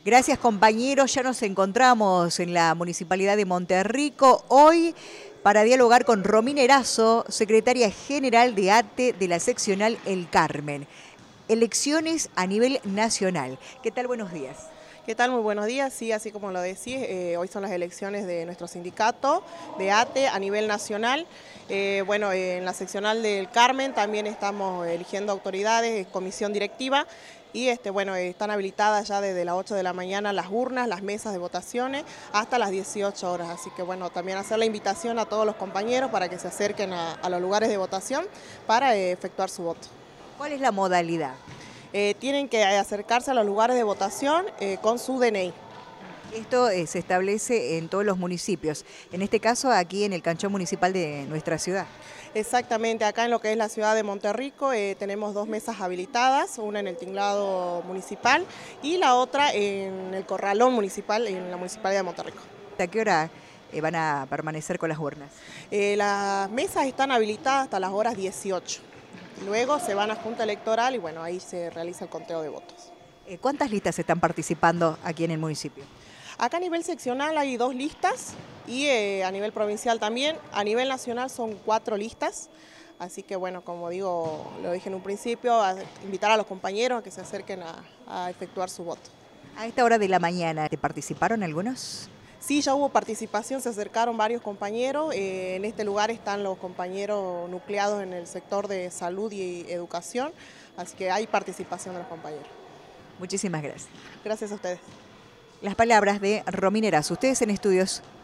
Gracias, compañeros. Ya nos encontramos en la Municipalidad de Monterrico hoy para dialogar con Romina Erazo, secretaria general de ATE de la seccional El Carmen. Elecciones a nivel nacional. ¿Qué tal? Buenos días. ¿Qué tal? Muy buenos días. Sí, así como lo decís, hoy son las elecciones de nuestro sindicato de ATE a nivel nacional. Bueno, en la seccional del Carmen también estamos eligiendo autoridades, comisión directiva y bueno, están habilitadas ya desde las 8 de la mañana las urnas, las mesas de votaciones hasta las 18 horas. Así que bueno, también hacer la invitación a todos los compañeros para que se acerquen a los lugares de votación para efectuar su voto. ¿Cuál es la modalidad? Tienen que acercarse a los lugares de votación con su DNI. Esto se establece en todos los municipios, en este caso aquí en el canchón municipal de nuestra ciudad. Exactamente, acá en lo que es la ciudad de Monterrico tenemos dos mesas habilitadas, una en el tinglado municipal y la otra en el corralón municipal en la municipalidad de Monterrico. ¿A qué hora van a permanecer con las urnas? Las mesas están habilitadas hasta las horas 18. Luego se van a Junta Electoral y bueno, ahí se realiza el conteo de votos. ¿Cuántas listas están participando aquí en el municipio? Acá a nivel seccional hay 2 listas y a nivel provincial también. A nivel nacional son 4 listas. Así que bueno, como digo, lo dije en un principio, invitar a los compañeros a que se acerquen a efectuar su voto. A esta hora de la mañana, ¿te participaron algunos? Sí, ya hubo participación, se acercaron varios compañeros. En este lugar están los compañeros nucleados en el sector de salud y educación, así que hay participación de los compañeros. Muchísimas gracias. Gracias a ustedes. Las palabras de Romina Erazo. Ustedes en estudios.